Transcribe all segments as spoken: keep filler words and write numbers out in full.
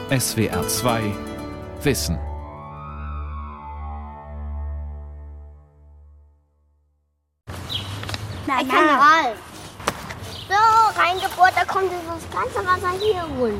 S W R zwei Wissen. Ein Kanal. So, reingebohrt, da kommt das ganze Wasser hier runter.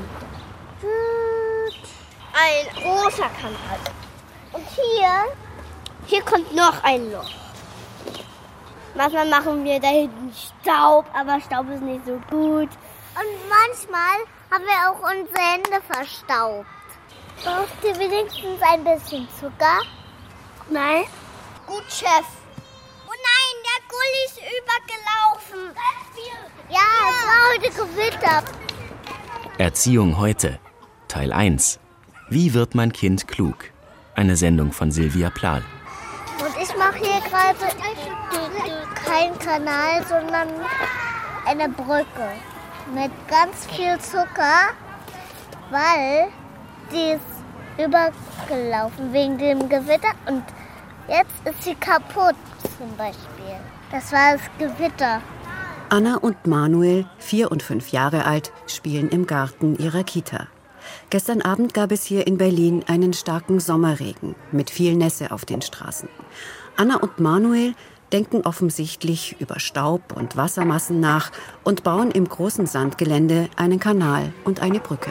Ein großer Kanal. Und hier, hier kommt noch ein Loch. Manchmal machen wir da hinten Staub, aber Staub ist nicht so gut. Und manchmal haben wir auch unsere Hände verstaubt. Braucht ihr wenigstens ein bisschen Zucker? Nein. Gut, Chef. Oh nein, der Gulli ist übergelaufen. Ja, es war heute Gewitter. Erziehung heute, Teil eins. Wie wird mein Kind klug? Eine Sendung von Silvia Plahl. Und ich mache hier gerade keinen Kanal, sondern eine Brücke mit ganz viel Zucker, weil die ist übergelaufen wegen dem Gewitter und jetzt ist sie kaputt zum Beispiel. Das war das Gewitter. Anna und Manuel, vier und fünf Jahre alt, spielen im Garten ihrer Kita. Gestern Abend gab es hier in Berlin einen starken Sommerregen mit viel Nässe auf den Straßen. Anna und Manuel denken offensichtlich über Staub und Wassermassen nach und bauen im großen Sandgelände einen Kanal und eine Brücke.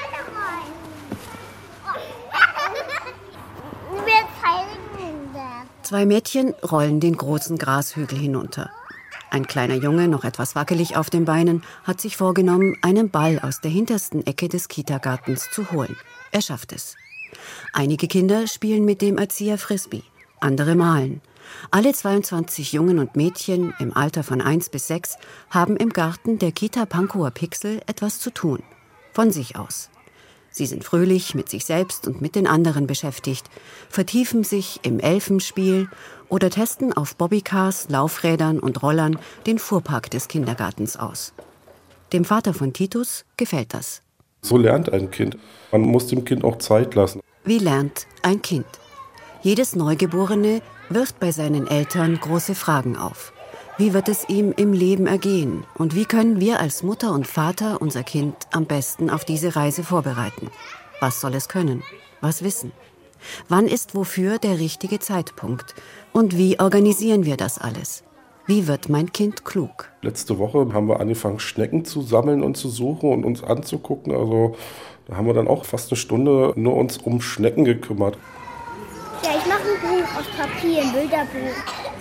Zwei Mädchen rollen den großen Grashügel hinunter. Ein kleiner Junge, noch etwas wackelig auf den Beinen, hat sich vorgenommen, einen Ball aus der hintersten Ecke des Kitagartens zu holen. Er schafft es. Einige Kinder spielen mit dem Erzieher Frisbee, andere malen. Alle zweiundzwanzig Jungen und Mädchen im Alter von eins bis sechs haben im Garten der Kita Pankower Pixel etwas zu tun. Von sich aus. Sie sind fröhlich mit sich selbst und mit den anderen beschäftigt, vertiefen sich im Elfenspiel oder testen auf Bobbycars, Laufrädern und Rollern den Fuhrpark des Kindergartens aus. Dem Vater von Titus gefällt das. So lernt ein Kind. Man muss dem Kind auch Zeit lassen. Wie lernt ein Kind? Jedes Neugeborene wirft bei seinen Eltern große Fragen auf. Wie wird es ihm im Leben ergehen? Und wie können wir als Mutter und Vater unser Kind am besten auf diese Reise vorbereiten? Was soll es können? Was wissen? Wann ist wofür der richtige Zeitpunkt? Und wie organisieren wir das alles? Wie wird mein Kind klug? Letzte Woche haben wir angefangen, Schnecken zu sammeln und zu suchen und uns anzugucken. Also da haben wir dann auch fast eine Stunde nur uns um Schnecken gekümmert. Ja, ich mache ein Buch aus Papier, ein Bilderbuch.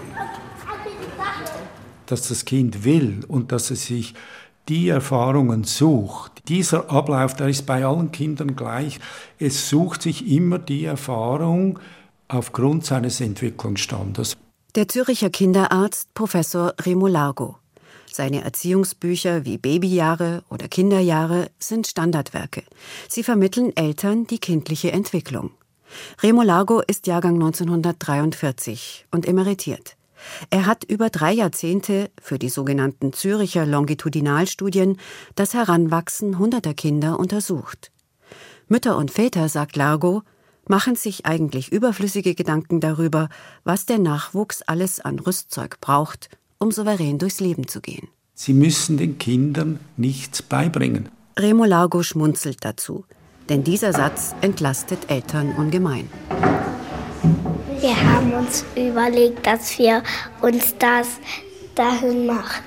Dass das Kind will und dass es sich die Erfahrungen sucht. Dieser Ablauf, der ist bei allen Kindern gleich. Es sucht sich immer die Erfahrung aufgrund seines Entwicklungsstandes. Der Zürcher Kinderarzt Professor Remo Largo. Seine Erziehungsbücher wie Babyjahre oder Kinderjahre sind Standardwerke. Sie vermitteln Eltern die kindliche Entwicklung. Remo Largo ist Jahrgang neunzehnhundertdreiundvierzig und emeritiert. Er hat über drei Jahrzehnte für die sogenannten Züricher Longitudinalstudien das Heranwachsen hunderter Kinder untersucht. Mütter und Väter, sagt Largo, machen sich eigentlich überflüssige Gedanken darüber, was der Nachwuchs alles an Rüstzeug braucht, um souverän durchs Leben zu gehen. Sie müssen den Kindern nichts beibringen. Remo Largo schmunzelt dazu, denn dieser Satz entlastet Eltern ungemein. Wir haben uns überlegt, dass wir uns das dahin machen.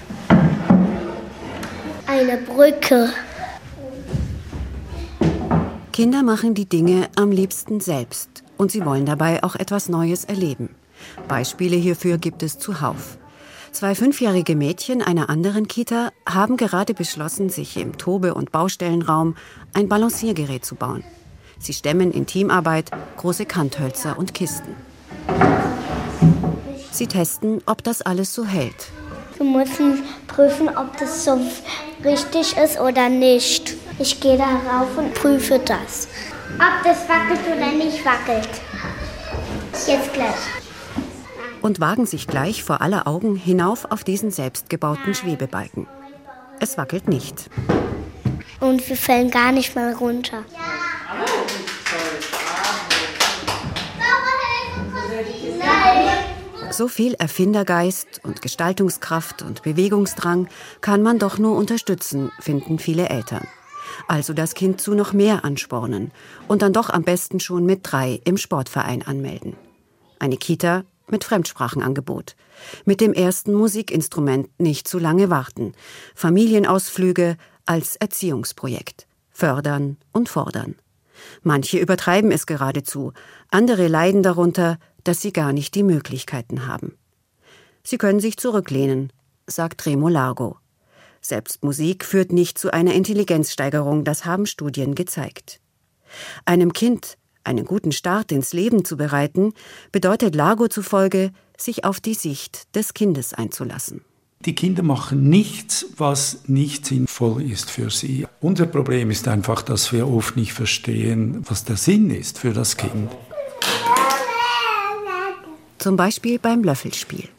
Eine Brücke. Kinder machen die Dinge am liebsten selbst und sie wollen dabei auch etwas Neues erleben. Beispiele hierfür gibt es zuhauf. Zwei fünfjährige Mädchen einer anderen Kita haben gerade beschlossen, sich im Tobe- und Baustellenraum ein Balanciergerät zu bauen. Sie stemmen in Teamarbeit große Kanthölzer und Kisten. Sie testen, ob das alles so hält. Wir müssen prüfen, ob das so richtig ist oder nicht. Ich gehe da rauf und prüfe das. Ob das wackelt oder nicht wackelt. Jetzt gleich. Und wagen sich gleich vor aller Augen hinauf auf diesen selbstgebauten Schwebebalken. Es wackelt nicht. Und wir fallen gar nicht mal runter. So viel Erfindergeist und Gestaltungskraft und Bewegungsdrang kann man doch nur unterstützen, finden viele Eltern. Also das Kind zu noch mehr anspornen und dann doch am besten schon mit drei im Sportverein anmelden. Eine Kita mit Fremdsprachenangebot. Mit dem ersten Musikinstrument nicht zu lange warten. Familienausflüge als Erziehungsprojekt. Fördern und fordern. Manche übertreiben es geradezu, andere leiden darunter, dass sie gar nicht die Möglichkeiten haben. Sie können sich zurücklehnen, sagt Remo Largo. Selbst Musik führt nicht zu einer Intelligenzsteigerung, das haben Studien gezeigt. Einem Kind einen guten Start ins Leben zu bereiten, bedeutet Largo zufolge, sich auf die Sicht des Kindes einzulassen. Die Kinder machen nichts, was nicht sinnvoll ist für sie. Unser Problem ist einfach, dass wir oft nicht verstehen, was der Sinn ist für das Kind. Zum Beispiel beim Löffelspiel.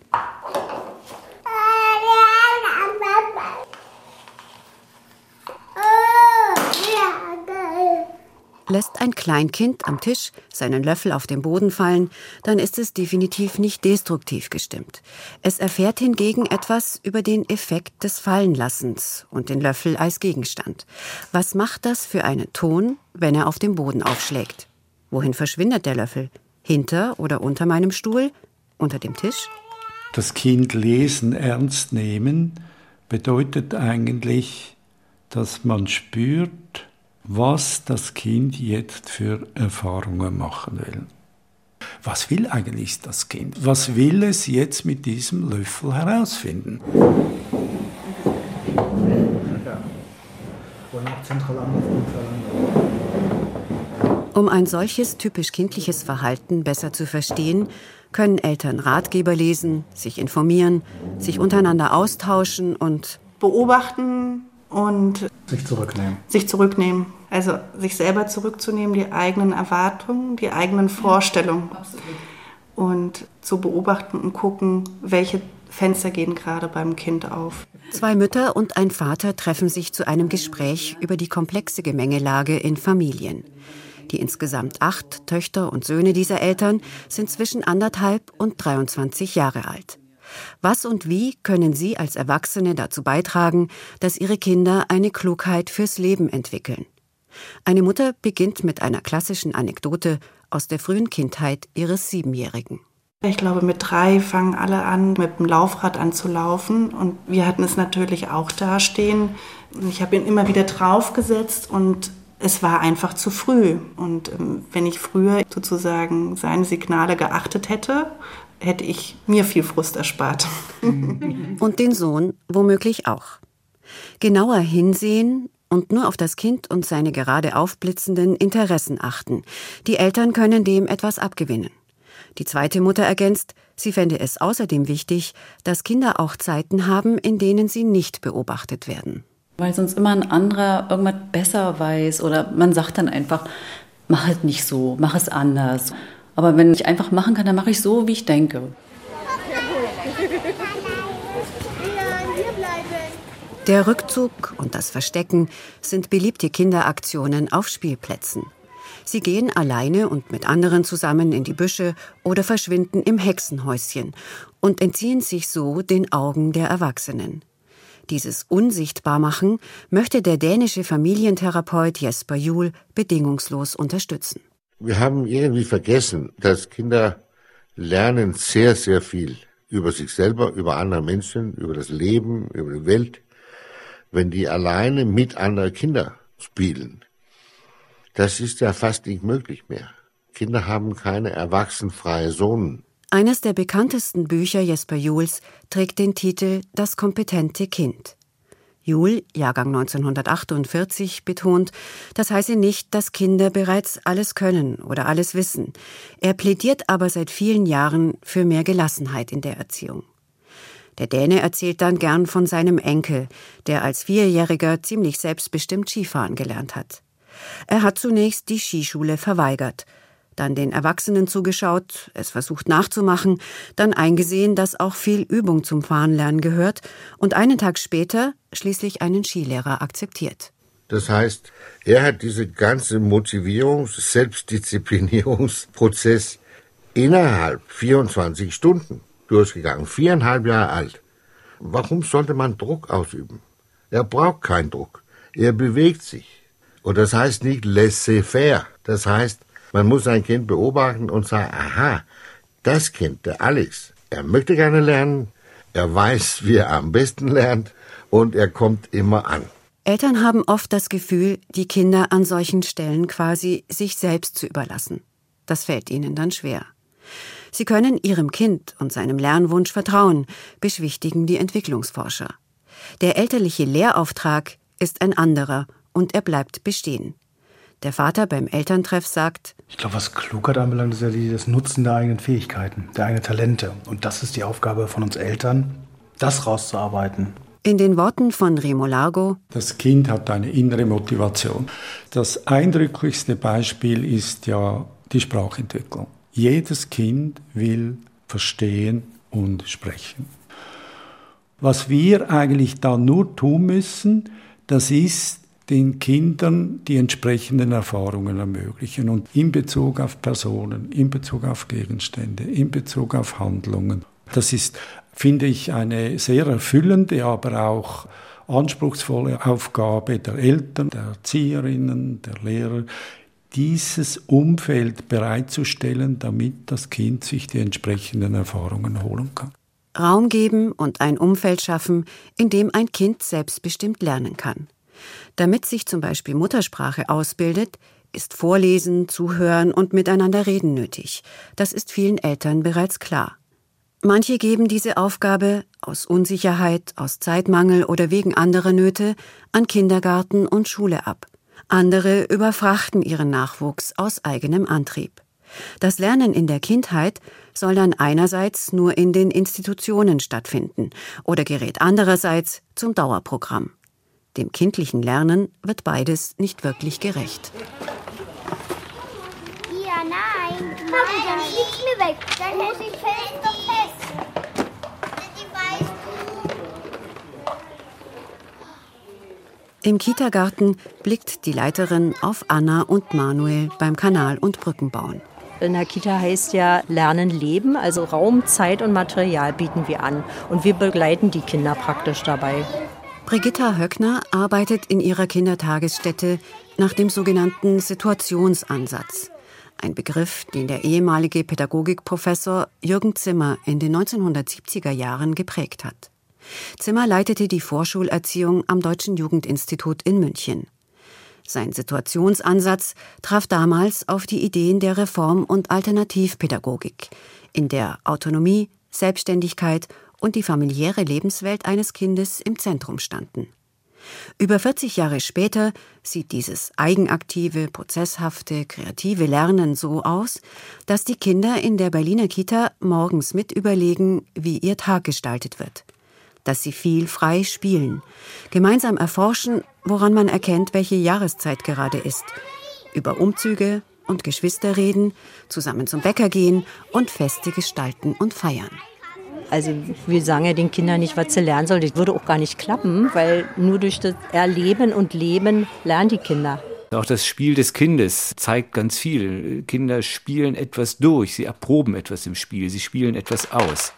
Lässt ein Kleinkind am Tisch seinen Löffel auf den Boden fallen, dann ist es definitiv nicht destruktiv gestimmt. Es erfährt hingegen etwas über den Effekt des Fallenlassens und den Löffel als Gegenstand. Was macht das für einen Ton, wenn er auf dem Boden aufschlägt? Wohin verschwindet der Löffel? Hinter oder unter meinem Stuhl? Unter dem Tisch? Das Kind lesen ernst nehmen bedeutet eigentlich, dass man spürt, was das Kind jetzt für Erfahrungen machen will. Was will eigentlich das Kind? Was will es jetzt mit diesem Löffel herausfinden? Um ein solches typisch kindliches Verhalten besser zu verstehen, können Eltern Ratgeber lesen, sich informieren, sich untereinander austauschen und beobachten und sich zurücknehmen. Sich zurücknehmen. Also sich selber zurückzunehmen, die eigenen Erwartungen, die eigenen Vorstellungen. Absolut. Und zu beobachten und gucken, welche Fenster gehen gerade beim Kind auf. Zwei Mütter und ein Vater treffen sich zu einem Gespräch über die komplexe Gemengelage in Familien. Die insgesamt acht Töchter und Söhne dieser Eltern sind zwischen anderthalb und dreiundzwanzig Jahre alt. Was und wie können Sie als Erwachsene dazu beitragen, dass Ihre Kinder eine Klugheit fürs Leben entwickeln? Eine Mutter beginnt mit einer klassischen Anekdote aus der frühen Kindheit ihres Siebenjährigen. Ich glaube, mit drei fangen alle an, mit dem Laufrad an zu laufen. Und wir hatten es natürlich auch dastehen. Ich habe ihn immer wieder draufgesetzt und es war einfach zu früh. Und ähm, wenn ich früher sozusagen seine Signale geachtet hätte, hätte ich mir viel Frust erspart. Und den Sohn womöglich auch. Genauer hinsehen und nur auf das Kind und seine gerade aufblitzenden Interessen achten. Die Eltern können dem etwas abgewinnen. Die zweite Mutter ergänzt, sie fände es außerdem wichtig, dass Kinder auch Zeiten haben, in denen sie nicht beobachtet werden. Weil sonst immer ein anderer irgendwas besser weiß oder man sagt dann einfach, mach es nicht so, mach es anders. Aber wenn ich einfach machen kann, dann mache ich so, wie ich denke. Der Rückzug und das Verstecken sind beliebte Kinderaktionen auf Spielplätzen. Sie gehen alleine und mit anderen zusammen in die Büsche oder verschwinden im Hexenhäuschen und entziehen sich so den Augen der Erwachsenen. Dieses Unsichtbarmachen möchte der dänische Familientherapeut Jesper Juhl bedingungslos unterstützen. Wir haben irgendwie vergessen, dass Kinder lernen sehr, sehr viel über sich selber, über andere Menschen, über das Leben, über die Welt, wenn die alleine mit anderen Kindern spielen. Das ist ja fast nicht möglich mehr. Kinder haben keine erwachsenenfreie Zonen. Eines der bekanntesten Bücher Jesper Juhls trägt den Titel »Das kompetente Kind«. Juhl, Jahrgang neunzehnhundertachtundvierzig, betont, das heiße nicht, dass Kinder bereits alles können oder alles wissen. Er plädiert aber seit vielen Jahren für mehr Gelassenheit in der Erziehung. Der Däne erzählt dann gern von seinem Enkel, der als Vierjähriger ziemlich selbstbestimmt Skifahren gelernt hat. Er hat zunächst die Skischule verweigert, dann den Erwachsenen zugeschaut, es versucht nachzumachen, dann eingesehen, dass auch viel Übung zum Fahrenlernen gehört und einen Tag später schließlich einen Skilehrer akzeptiert. Das heißt, er hat diese ganze Motivierungs-, Selbstdisziplinierungsprozess innerhalb vierundzwanzig Stunden durchgegangen, viereinhalb Jahre alt. Warum sollte man Druck ausüben? Er braucht keinen Druck, er bewegt sich. Und das heißt nicht laissez-faire. Das heißt, man muss ein Kind beobachten und sagen, aha, das Kind, der Alex, er möchte gerne lernen, er weiß, wie er am besten lernt und er kommt immer an. Eltern haben oft das Gefühl, die Kinder an solchen Stellen quasi sich selbst zu überlassen. Das fällt ihnen dann schwer. Sie können ihrem Kind und seinem Lernwunsch vertrauen, beschwichtigen die Entwicklungsforscher. Der elterliche Lehrauftrag ist ein anderer und er bleibt bestehen. Der Vater beim Elterntreff sagt: Ich glaube, was Klugheit anbelangt, ist ja das Nutzen der eigenen Fähigkeiten, der eigenen Talente. Und das ist die Aufgabe von uns Eltern, das rauszuarbeiten. In den Worten von Remo Largo: Das Kind hat eine innere Motivation. Das eindrücklichste Beispiel ist ja die Sprachentwicklung. Jedes Kind will verstehen und sprechen. Was wir eigentlich da nur tun müssen, das ist den Kindern die entsprechenden Erfahrungen ermöglichen. Und in Bezug auf Personen, in Bezug auf Gegenstände, in Bezug auf Handlungen. Das ist, finde ich, eine sehr erfüllende, aber auch anspruchsvolle Aufgabe der Eltern, der Erzieherinnen, der Lehrer, dieses Umfeld bereitzustellen, damit das Kind sich die entsprechenden Erfahrungen holen kann. Raum geben und ein Umfeld schaffen, in dem ein Kind selbstbestimmt lernen kann. Damit sich zum Beispiel Muttersprache ausbildet, ist Vorlesen, Zuhören und Miteinander reden nötig. Das ist vielen Eltern bereits klar. Manche geben diese Aufgabe aus Unsicherheit, aus Zeitmangel oder wegen anderer Nöte an Kindergarten und Schule ab. Andere überfrachten ihren Nachwuchs aus eigenem Antrieb. Das Lernen in der Kindheit soll dann einerseits nur in den Institutionen stattfinden oder gerät andererseits zum Dauerprogramm. Dem kindlichen Lernen wird beides nicht wirklich gerecht. Ja, nein, nein, dann fliegt mir weg. Dann muss ich fest doch fest. Weißt du? Im Kitagarten blickt die Leiterin auf Anna und Manuel beim Kanal- und Brückenbauen. In der Kita heißt ja Lernen, Leben, also Raum, Zeit und Material bieten wir an. Und wir begleiten die Kinder praktisch dabei. Brigitta Höckner arbeitet in ihrer Kindertagesstätte nach dem sogenannten Situationsansatz. Ein Begriff, den der ehemalige Pädagogikprofessor Jürgen Zimmer in den neunzehnhundertsiebziger Jahren geprägt hat. Zimmer leitete die Vorschulerziehung am Deutschen Jugendinstitut in München. Sein Situationsansatz traf damals auf die Ideen der Reform- und Alternativpädagogik, in der Autonomie, Selbstständigkeit und die familiäre Lebenswelt eines Kindes im Zentrum standen. Über vierzig Jahre später sieht dieses eigenaktive, prozesshafte, kreative Lernen so aus, dass die Kinder in der Berliner Kita morgens mit überlegen, wie ihr Tag gestaltet wird. Dass sie viel frei spielen, gemeinsam erforschen, woran man erkennt, welche Jahreszeit gerade ist, über Umzüge und Geschwister reden, zusammen zum Bäcker gehen und Feste gestalten und feiern. Also wir sagen ja den Kindern nicht, was sie lernen sollen. Das würde auch gar nicht klappen, weil nur durch das Erleben und Leben lernen die Kinder. Auch das Spiel des Kindes zeigt ganz viel. Kinder spielen etwas durch, sie erproben etwas im Spiel, sie spielen etwas aus.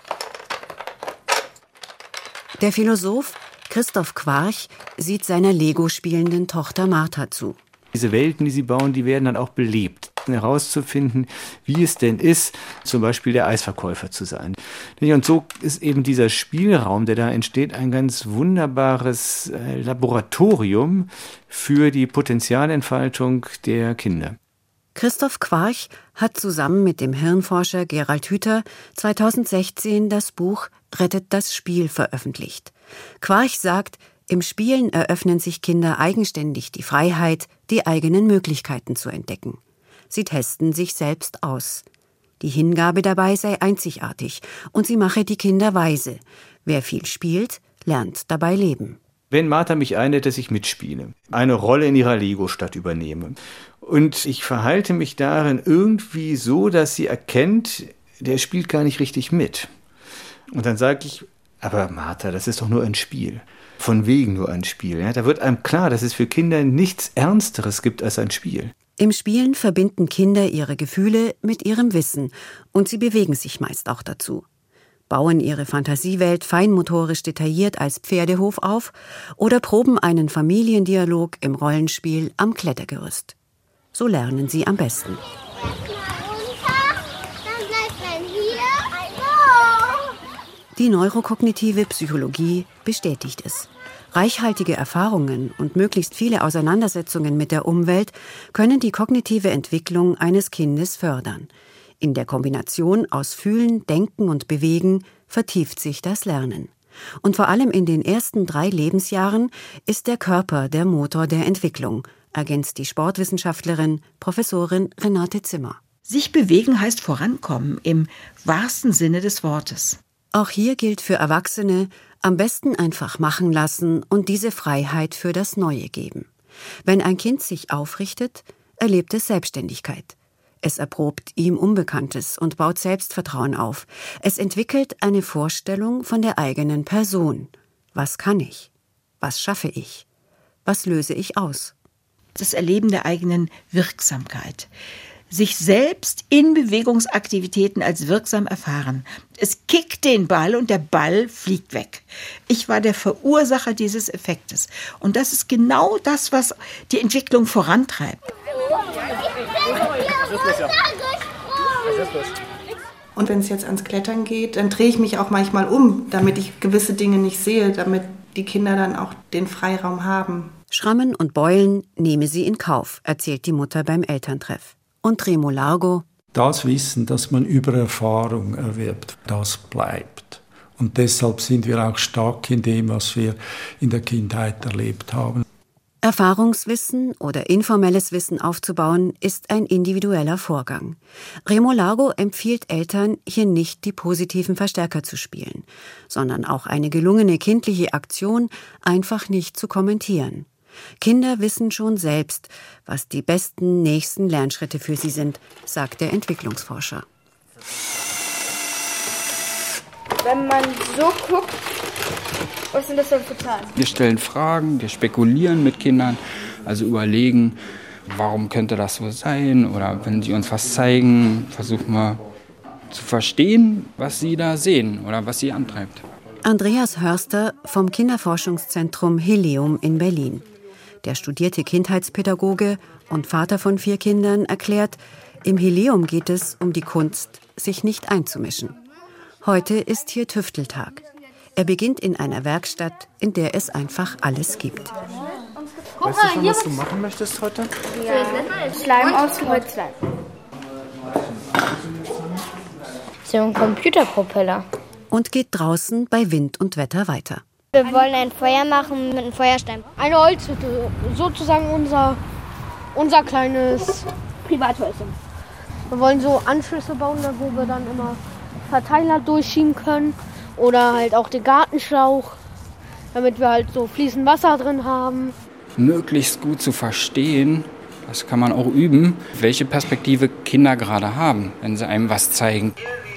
Der Philosoph Christoph Quarch sieht seiner Lego-spielenden Tochter Martha zu. Diese Welten, die sie bauen, die werden dann auch belebt. Herauszufinden, wie es denn ist, zum Beispiel der Eisverkäufer zu sein. Und so ist eben dieser Spielraum, der da entsteht, ein ganz wunderbares Laboratorium für die Potenzialentfaltung der Kinder. Christoph Quarch hat zusammen mit dem Hirnforscher Gerald Hüther zweitausendsechzehn das Buch Rettet das Spiel veröffentlicht. Quarch sagt, im Spielen eröffnen sich Kinder eigenständig die Freiheit, die eigenen Möglichkeiten zu entdecken. Sie testen sich selbst aus. Die Hingabe dabei sei einzigartig und sie mache die Kinder weise. Wer viel spielt, lernt dabei leben. Wenn Martha mich einlädt, dass ich mitspiele, eine Rolle in ihrer Lego-Stadt übernehme und ich verhalte mich darin irgendwie so, dass sie erkennt, der spielt gar nicht richtig mit. Und dann sage ich, aber Martha, das ist doch nur ein Spiel. Von wegen nur ein Spiel. Ja? Da wird einem klar, dass es für Kinder nichts Ernsteres gibt als ein Spiel. Im Spielen verbinden Kinder ihre Gefühle mit ihrem Wissen und sie bewegen sich meist auch dazu. bauen ihre Fantasiewelt feinmotorisch detailliert als Pferdehof auf oder proben einen Familiendialog im Rollenspiel am Klettergerüst. So lernen sie am besten. Die neurokognitive Psychologie bestätigt es. Reichhaltige Erfahrungen und möglichst viele Auseinandersetzungen mit der Umwelt können die kognitive Entwicklung eines Kindes fördern. In der Kombination aus Fühlen, Denken und Bewegen vertieft sich das Lernen. Und vor allem in den ersten drei Lebensjahren ist der Körper der Motor der Entwicklung, ergänzt die Sportwissenschaftlerin Professorin Renate Zimmer. Sich bewegen heißt vorankommen, im wahrsten Sinne des Wortes. Auch hier gilt für Erwachsene, am besten einfach machen lassen und diese Freiheit für das Neue geben. Wenn ein Kind sich aufrichtet, erlebt es Selbstständigkeit. Es erprobt ihm Unbekanntes und baut Selbstvertrauen auf. Es entwickelt eine Vorstellung von der eigenen Person. Was kann ich? Was schaffe ich? Was löse ich aus? Das Erleben der eigenen Wirksamkeit. Sich selbst in Bewegungsaktivitäten als wirksam erfahren. Es kickt den Ball und der Ball fliegt weg. Ich war der Verursacher dieses Effektes. Und das ist genau das, was die Entwicklung vorantreibt. Und wenn es jetzt ans Klettern geht, dann drehe ich mich auch manchmal um, damit ich gewisse Dinge nicht sehe, damit die Kinder dann auch den Freiraum haben. Schrammen und Beulen nehme sie in Kauf, erzählt die Mutter beim Elterntreff. Und Remo Largo: Das Wissen, das man über Erfahrung erwirbt, das bleibt. Und deshalb sind wir auch stark in dem, was wir in der Kindheit erlebt haben. Erfahrungswissen oder informelles Wissen aufzubauen, ist ein individueller Vorgang. Remo Largo empfiehlt Eltern, hier nicht die positiven Verstärker zu spielen, sondern auch eine gelungene kindliche Aktion einfach nicht zu kommentieren. Kinder wissen schon selbst, was die besten nächsten Lernschritte für sie sind, sagt der Entwicklungsforscher. Wenn man so guckt, was sind das denn für Zahlen? Wir stellen Fragen, wir spekulieren mit Kindern, also überlegen, warum könnte das so sein? Oder wenn sie uns was zeigen, versuchen wir zu verstehen, was sie da sehen oder was sie antreibt. Andreas Hörster vom Kinderforschungszentrum Helium in Berlin. Der studierte Kindheitspädagoge und Vater von vier Kindern erklärt, im Helium geht es um die Kunst, sich nicht einzumischen. Heute ist hier Tüfteltag. Er beginnt in einer Werkstatt, in der es einfach alles gibt. Weißt du schon, was du machen möchtest heute? Ja, Schleim aus Holzleim. So ein Computerpropeller. Und geht draußen bei Wind und Wetter weiter. Wir wollen ein Feuer machen mit einem Feuerstein. Eine Holzhütte, sozusagen unser, unser kleines Privathäuschen. Wir wollen so Anschlüsse bauen, wo wir dann immer Verteiler durchschieben können. Oder halt auch den Gartenschlauch, damit wir halt so fließend Wasser drin haben. Möglichst gut zu verstehen, das kann man auch üben, welche Perspektive Kinder gerade haben, wenn sie einem was zeigen.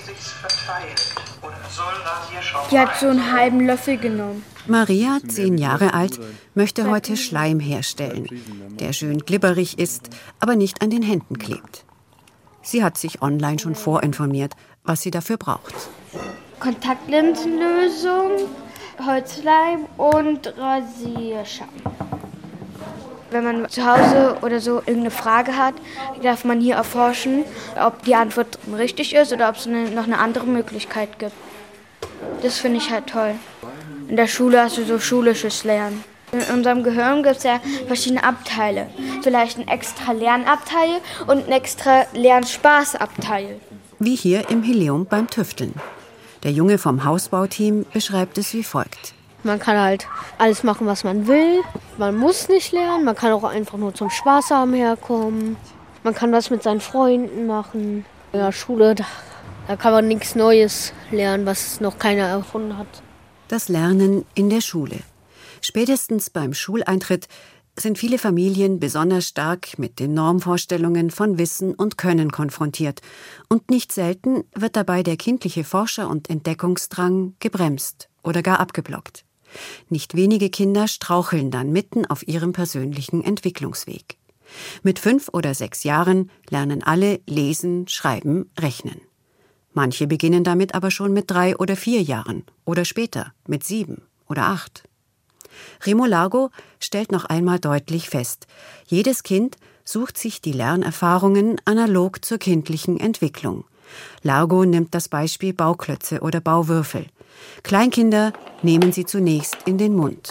Die hat so einen halben Löffel genommen. Maria, zehn Jahre alt, möchte heute Schleim herstellen, der schön glibberig ist, aber nicht an den Händen klebt. Sie hat sich online schon vorinformiert, was sie dafür braucht. Kontaktlinsenlösung, Holzleim und Rasierschaum. Wenn man zu Hause oder so irgendeine Frage hat, darf man hier erforschen, ob die Antwort richtig ist oder ob es eine, noch eine andere Möglichkeit gibt. Das finde ich halt toll. In der Schule hast du so schulisches Lernen. In unserem Gehirn gibt es ja verschiedene Abteile. Vielleicht ein extra Lernabteil und ein extra Lernspaßabteil. Wie hier im Helium beim Tüfteln. Der Junge vom Hausbauteam beschreibt es wie folgt. Man kann halt alles machen, was man will. Man muss nicht lernen. Man kann auch einfach nur zum Spaß haben herkommen. Man kann was mit seinen Freunden machen. In der Schule, da, da kann man nichts Neues lernen, was noch keiner erfunden hat. Das Lernen in der Schule. Spätestens beim Schuleintritt sind viele Familien besonders stark mit den Normvorstellungen von Wissen und Können konfrontiert. Und nicht selten wird dabei der kindliche Forscher- und Entdeckungsdrang gebremst oder gar abgeblockt. Nicht wenige Kinder straucheln dann mitten auf ihrem persönlichen Entwicklungsweg. Mit fünf oder sechs Jahren lernen alle lesen, schreiben, rechnen. Manche beginnen damit aber schon mit drei oder vier Jahren oder später mit sieben oder acht. Remo Largo stellt noch einmal deutlich fest, jedes Kind sucht sich die Lernerfahrungen analog zur kindlichen Entwicklung. Largo nimmt das Beispiel Bauklötze oder Bauwürfel. Kleinkinder nehmen sie zunächst in den Mund,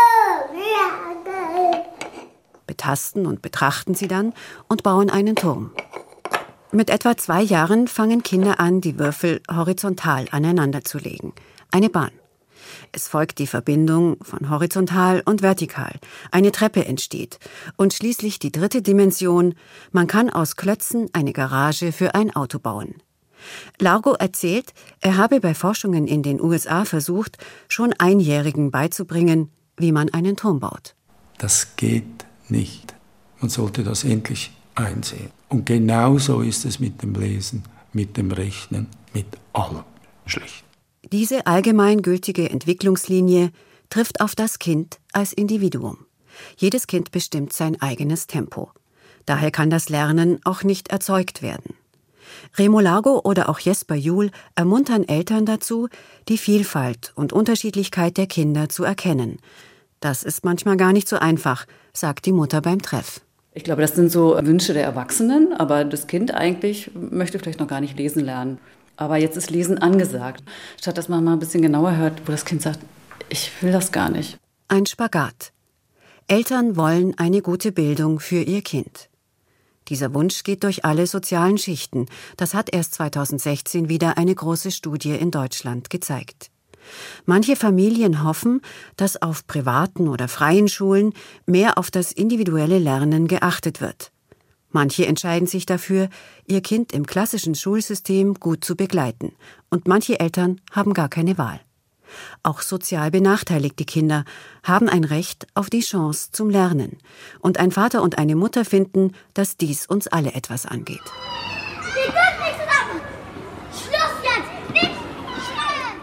betasten und betrachten sie dann und bauen einen Turm. Mit etwa zwei Jahren fangen Kinder an, die Würfel horizontal aneinander zu legen. Eine Bahn. Es folgt die Verbindung von horizontal und vertikal. Eine Treppe entsteht. Und schließlich die dritte Dimension. Man kann aus Klötzen eine Garage für ein Auto bauen. Largo erzählt, er habe bei Forschungen in den U S A versucht, schon Einjährigen beizubringen, wie man einen Turm baut. Das geht nicht. Man sollte das endlich einsehen. Und genauso ist es mit dem Lesen, mit dem Rechnen, mit allem schlecht. Diese allgemeingültige Entwicklungslinie trifft auf das Kind als Individuum. Jedes Kind bestimmt sein eigenes Tempo. Daher kann das Lernen auch nicht erzeugt werden. Remo Largo oder auch Jesper Juhl ermuntern Eltern dazu, die Vielfalt und Unterschiedlichkeit der Kinder zu erkennen. Das ist manchmal gar nicht so einfach, sagt die Mutter beim Treff. Ich glaube, das sind so Wünsche der Erwachsenen, aber das Kind eigentlich möchte vielleicht noch gar nicht lesen lernen. Aber jetzt ist Lesen angesagt. Statt dass man mal ein bisschen genauer hört, wo das Kind sagt, ich will das gar nicht. Ein Spagat. Eltern wollen eine gute Bildung für ihr Kind. Dieser Wunsch geht durch alle sozialen Schichten. Das hat erst zweitausendsechzehn wieder eine große Studie in Deutschland gezeigt. Manche Familien hoffen, dass auf privaten oder freien Schulen mehr auf das individuelle Lernen geachtet wird. Manche entscheiden sich dafür, ihr Kind im klassischen Schulsystem gut zu begleiten. Und manche Eltern haben gar keine Wahl. Auch sozial benachteiligte Kinder haben ein Recht auf die Chance zum Lernen. Und ein Vater und eine Mutter finden, dass dies uns alle etwas angeht. Wir dürfen nicht zusammen! Schluss jetzt! Nicht schreien!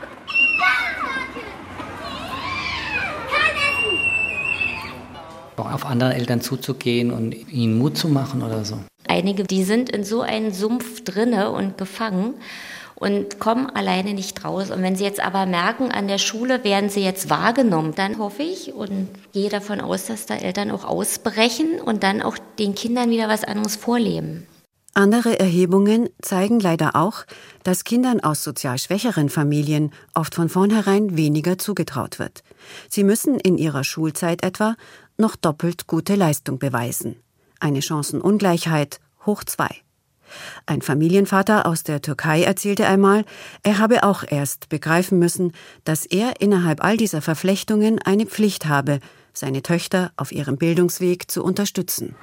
Kein Essen! Auch auf andere Eltern zuzugehen und ihnen Mut zu machen oder so. Einige, die sind in so einem Sumpf drinne und gefangen und kommen alleine nicht raus. Und wenn sie jetzt aber merken, an der Schule werden sie jetzt wahrgenommen, dann hoffe ich und gehe davon aus, dass da Eltern auch ausbrechen und dann auch den Kindern wieder was anderes vorleben. Andere Erhebungen zeigen leider auch, dass Kindern aus sozial schwächeren Familien oft von vornherein weniger zugetraut wird. Sie müssen in ihrer Schulzeit etwa noch doppelt gute Leistung beweisen. Eine Chancenungleichheit hoch zwei. Ein Familienvater aus der Türkei erzählte einmal, er habe auch erst begreifen müssen, dass er innerhalb all dieser Verflechtungen eine Pflicht habe, seine Töchter auf ihrem Bildungsweg zu unterstützen.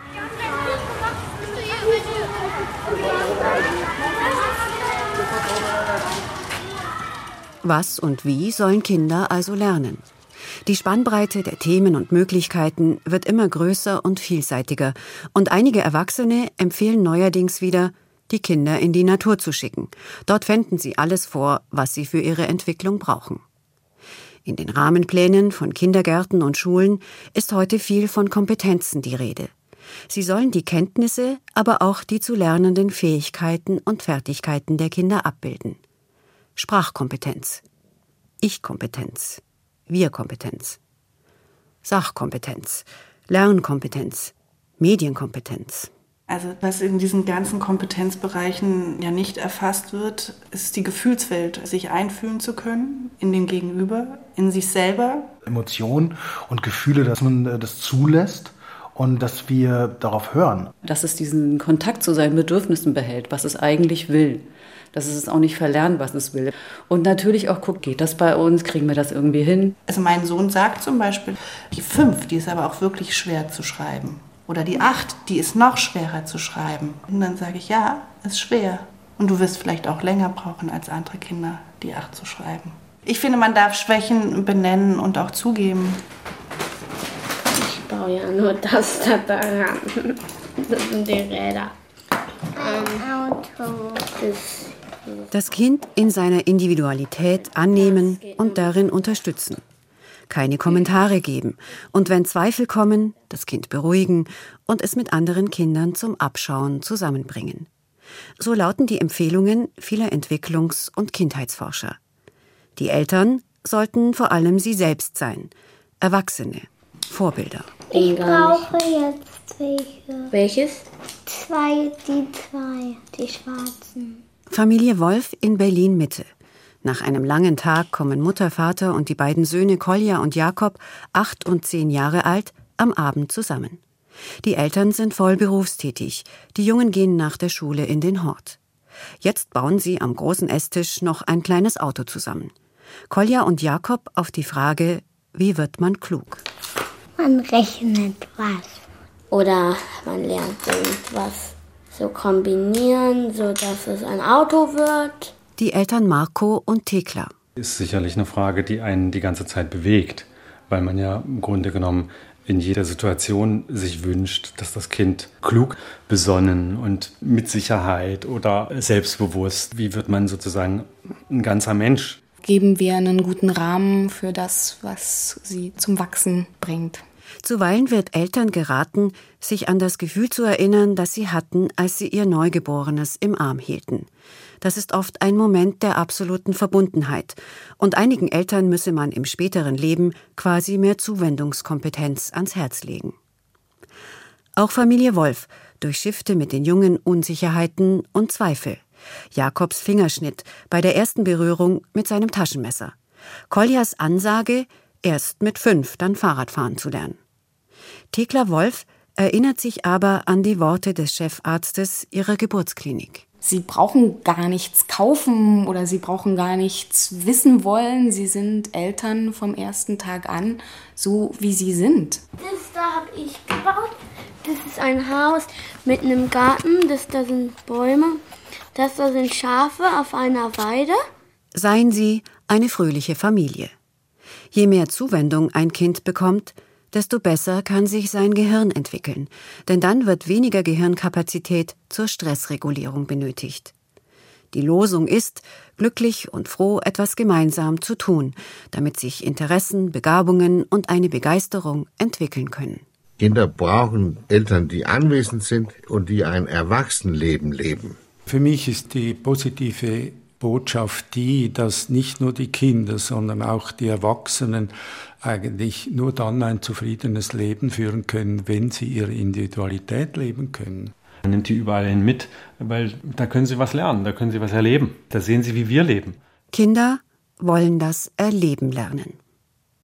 Was und wie sollen Kinder also lernen? Die Spannbreite der Themen und Möglichkeiten wird immer größer und vielseitiger. Und einige Erwachsene empfehlen neuerdings wieder, die Kinder in die Natur zu schicken. Dort fänden sie alles vor, was sie für ihre Entwicklung brauchen. In den Rahmenplänen von Kindergärten und Schulen ist heute viel von Kompetenzen die Rede. Sie sollen die Kenntnisse, aber auch die zu lernenden Fähigkeiten und Fertigkeiten der Kinder abbilden. Sprachkompetenz, Ich-Kompetenz, Wir-Kompetenz, Sachkompetenz, Lernkompetenz, Medienkompetenz. Also was in diesen ganzen Kompetenzbereichen ja nicht erfasst wird, ist die Gefühlswelt, sich einfühlen zu können in den Gegenüber, in sich selber. Emotionen und Gefühle, dass man das zulässt und dass wir darauf hören. Dass es diesen Kontakt zu seinen Bedürfnissen behält, was es eigentlich will. Dass es auch nicht verlernt, was es will. Und natürlich auch guckt, geht das bei uns, kriegen wir das irgendwie hin? Also mein Sohn sagt zum Beispiel, die fünf, die ist aber auch wirklich schwer zu schreiben. Oder die acht, die ist noch schwerer zu schreiben. Und dann sage ich, ja, ist schwer. Und du wirst vielleicht auch länger brauchen als andere Kinder, die acht zu schreiben. Ich finde, man darf Schwächen benennen und auch zugeben. Ich baue ja nur das da dran. Das sind die Räder. Ein Auto ist... Das Kind in seiner Individualität annehmen und darin unterstützen. Keine Kommentare geben und wenn Zweifel kommen, das Kind beruhigen und es mit anderen Kindern zum Abschauen zusammenbringen. So lauten die Empfehlungen vieler Entwicklungs- und Kindheitsforscher. Die Eltern sollten vor allem sie selbst sein, Erwachsene, Vorbilder. Ich brauche jetzt welche. Welches? Zwei, die zwei, die schwarzen. Familie Wolf in Berlin-Mitte. Nach einem langen Tag kommen Mutter, Vater und die beiden Söhne Kolja und Jakob, acht und zehn Jahre alt, am Abend zusammen. Die Eltern sind voll berufstätig. Die Jungen gehen nach der Schule in den Hort. Jetzt bauen sie am großen Esstisch noch ein kleines Auto zusammen. Kolja und Jakob auf die Frage, wie wird man klug? Man rechnet was. Oder man lernt irgendwas so kombinieren, sodass es ein Auto wird. Die Eltern Marco und Thekla. Ist sicherlich eine Frage, die einen die ganze Zeit bewegt, weil man ja im Grunde genommen in jeder Situation sich wünscht, dass das Kind klug, besonnen und mit Sicherheit oder selbstbewusst, wie wird man sozusagen ein ganzer Mensch? Geben wir einen guten Rahmen für das, was sie zum Wachsen bringt. Zuweilen wird Eltern geraten, sich an das Gefühl zu erinnern, das sie hatten, als sie ihr Neugeborenes im Arm hielten. Das ist oft ein Moment der absoluten Verbundenheit. Und einigen Eltern müsse man im späteren Leben quasi mehr Zuwendungskompetenz ans Herz legen. Auch Familie Wolf durchschiffte mit den Jungen Unsicherheiten und Zweifel. Jakobs Fingerschnitt bei der ersten Berührung mit seinem Taschenmesser. Koljas Ansage, erst mit fünf dann Fahrradfahren zu lernen. Thekla Wolf erinnert sich aber an die Worte des Chefarztes ihrer Geburtsklinik. Sie brauchen gar nichts kaufen oder sie brauchen gar nichts wissen wollen. Sie sind Eltern vom ersten Tag an, so wie sie sind. Das da habe ich gebaut. Das ist ein Haus mit einem Garten. Das da sind Bäume. Das da sind Schafe auf einer Weide. Seien sie eine fröhliche Familie. Je mehr Zuwendung ein Kind bekommt, desto besser kann sich sein Gehirn entwickeln, denn dann wird weniger Gehirnkapazität zur Stressregulierung benötigt. Die Losung ist, glücklich und froh etwas gemeinsam zu tun, damit sich Interessen, Begabungen und eine Begeisterung entwickeln können. Kinder brauchen Eltern, die anwesend sind und die ein Erwachsenenleben leben. Für mich ist die positive Botschaft die, dass nicht nur die Kinder, sondern auch die Erwachsenen eigentlich nur dann ein zufriedenes Leben führen können, wenn sie ihre Individualität leben können. Man nimmt die überall hin mit, weil da können sie was lernen, da können sie was erleben. Da sehen sie, wie wir leben. Kinder wollen das Erleben lernen.